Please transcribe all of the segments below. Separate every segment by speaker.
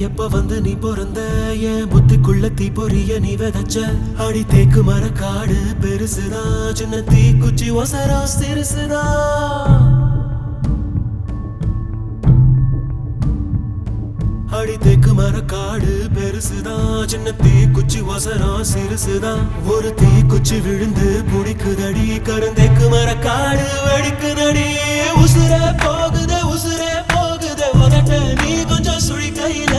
Speaker 1: எப்ப வந்து நீ பிறந்த என் புத்திக்குள்ள தீ பொரிய நீ விதைச்ச அடி தேக்கு மர காடு பெருசுதா சின்ன தீ குச்சி ஒசரா சிறுசுதா அடி தேக்கு மர காடு பெருசுதா சின்ன தீ குச்சி ஒசரா சிறுசுதா ஒரு தீ குச்சி விழுந்து புடிக்குதடி கருந்தேக்கு மர காடு வெடிக்குதடி உசுரே போகுதே உதட்ட நீ கொஞ்சம் சுழி கையில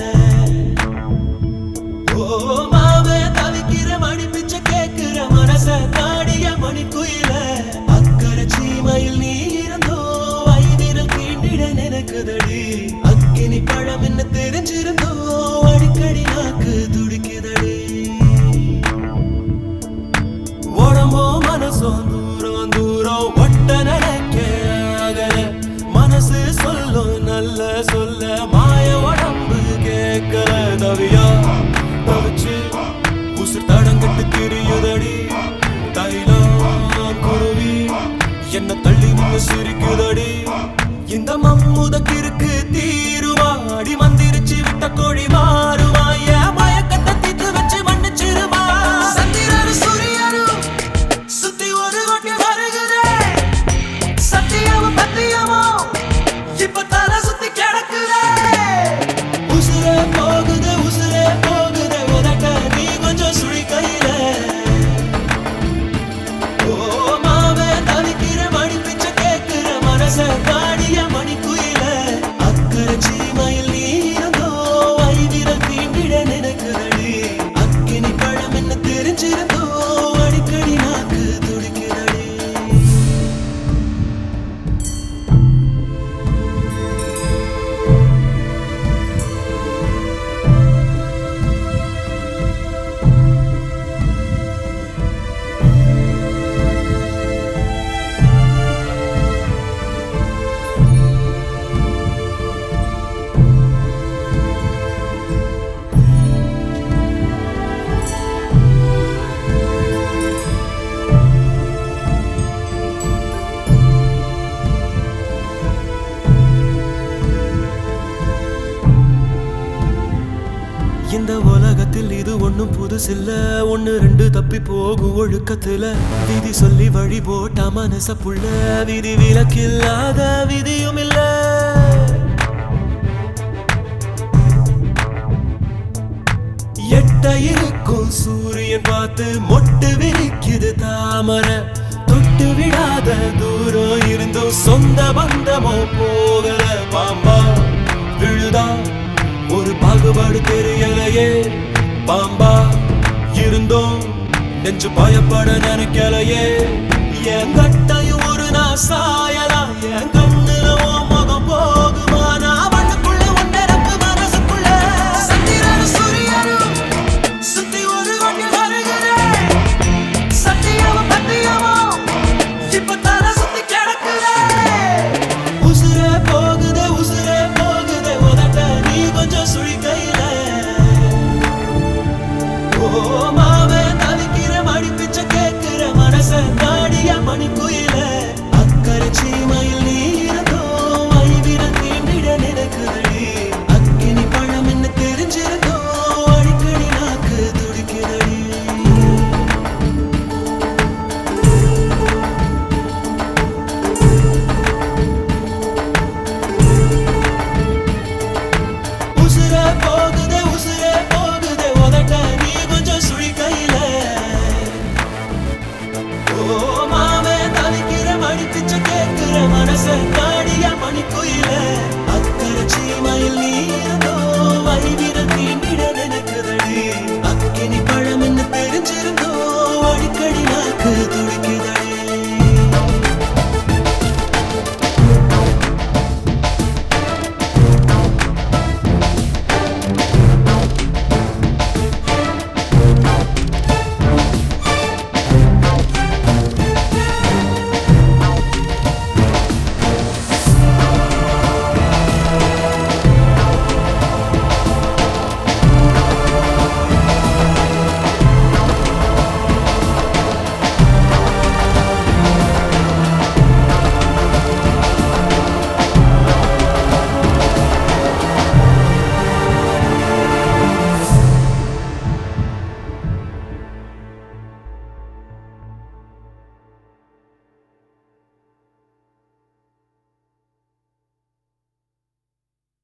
Speaker 1: ஓ மாவே தவிக்கிற மணி பிச்சை கேட்கிற மனச தாடிய மணி குயில அக்கறை சீமையில் நீ இருந்தோ ஐவிரல் தீண்டிட நினைக்குதடி அக்கினி பழம் என்ன தெரிஞ்சிருந்தோ அடிக்கடி நாக்கு துடிக்குதடி உடம்போ மனசோ தூரம் தூரம் ஒட்ட நினைக்க மனசு சொல்லும் நல்ல சொல்ல மாய உடம்பு கேட்கல தவியா தவிச்சு உசுர் தடங்கட்டு திரியுதடி தைலம் குருவி என்ன தள்ளி நின்று சிரிக்குதடி இந்த மம்முத கிறுக்கு தீருவா அடி மந்திரிச்சு விட்ட கோழி மாறுவா என் மயக்கத்தை தீத்து வச்சு மன்னிச்சிருமா சந்திரனு சூரியனும் சுத்தி ஒரு கொட்டி வருகுதே சத்தியமும் பத்தியமும் இப்ப தலை சுத்தி கிடக்குதே உசுரே போகுதே உதட்ட நீ கொஞ்சம் சுழி கையில ஓ மாவே தவிக்கிற மணி பிச்சை கேட்கிற மனச தாடிய மணி குயில அக்கறை சீமையில் நீ இருந்தோ ஐவிரல் தீண்டிட நினைக்குதடி அக்கினி பழம் என்ன தெரிஞ்சிருந்தோ அடிக்கடி நாக்கு துடிக்குதடி இந்த உலகத்தில் இது ஒண்ணும் புதுசில்ல ஒன்னு ரெண்டு தப்பி போகும் ஒழுக்கத்துல விதி சொல்லி வழி போட்ட மனச புள்ள விதி விலக்கில்லாத விதியும் இல்ல எட்ட இருக்கும் சூரியன் பார்த்து மொட்டு விரிக்குது தாமரை தொட்டு விடாத தூரம் இருந்தும் சொந்த பந்தமோ போகல பாம்பா விழுதா ஒரு பாகுபாடு தெரியலையே பாம்பா இருந்தோம் நெஞ்சு பயப்பட நினைக்கலையே என் கட்டையும் ஒரு நான் சாயலாம் என் கண்ணுல முகம் போகுமா நான் வண்ணுக்குள்ள ஒன்னரப்பு மனசுக்குள்ள சந்திரனு சூரியனும் சுத்தி ஒரு கொட்டி வருகிறே சத்தியமும் பத்தியமும் இப்ப தலை சுத்தி கிடக்குதே உசுரே போகுதே உதட்ட நீ கொஞ்சம் சுழி கையில ஓ மாவே தவிக்கிற மணி பிச்சை கேட்கிற மனச தாடிய மணி குயில அக்கறை சீமையில் நீ இருந்தோ ஐவிரல் தீண்டிட நினைக்குதடி அக்கினி பழம் என்ன தெரிஞ்சிருந்தோ அடிக்கடி நாக்கு துடிக்குதடி உசுரே போகுதே உதட்ட நீ கொஞ்சம் சுழி கையில ஓ மாவே தவிக்கிற மணி பிச்சை கேட்கிற மனச தாடிய மணி குயில